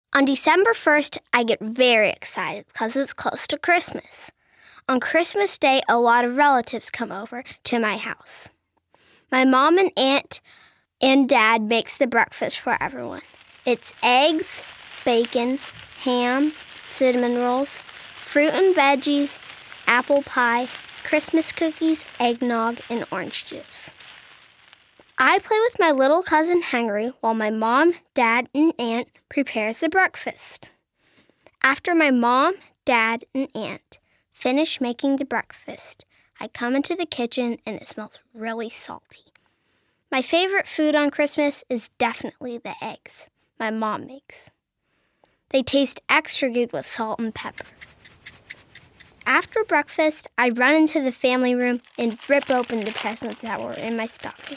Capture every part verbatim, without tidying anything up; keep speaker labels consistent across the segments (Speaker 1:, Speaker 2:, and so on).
Speaker 1: On December first, I get very excited because it's close to Christmas. On Christmas Day, a lot of relatives come over to my house. My mom and aunt and dad makes the breakfast for everyone. It's eggs, bacon, ham, cinnamon rolls, fruit and veggies, apple pie, Christmas cookies, eggnog, and orange juice. I play with my little cousin Henry while my mom, dad, and aunt prepares the breakfast. After my mom, dad, and aunt finish making the breakfast, I come into the kitchen and it smells really salty. My favorite food on Christmas is definitely the eggs my mom makes. They taste extra good with salt and pepper. After breakfast, I run into the family room and rip open the presents that were in my stocking.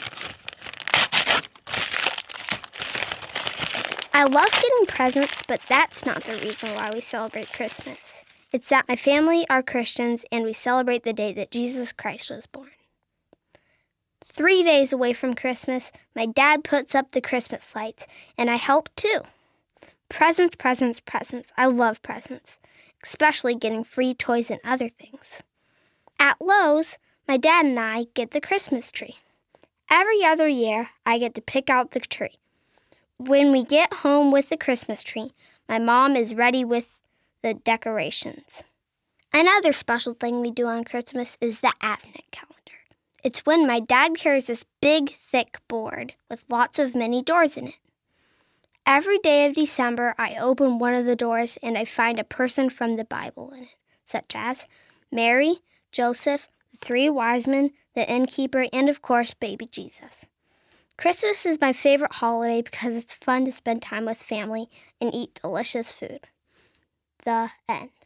Speaker 1: I love getting presents, but that's not the reason why we celebrate Christmas. It's that my family are Christians and we celebrate the day that Jesus Christ was born. Three days away from Christmas, my dad puts up the Christmas lights, and I help too. Presents, presents, presents. I love presents, especially getting free toys and other things. At Lowe's, my dad and I get the Christmas tree. Every other year, I get to pick out the tree. When we get home with the Christmas tree, my mom is ready with the decorations. Another special thing we do on Christmas is the Advent calendar. It's when my dad carries this big, thick board with lots of many doors in it. Every day of December, I open one of the doors and I find a person from the Bible in it, such as Mary, Joseph, the three wise men, the innkeeper, and of course, baby Jesus. Christmas is my favorite holiday because it's fun to spend time with family and eat delicious food. The end.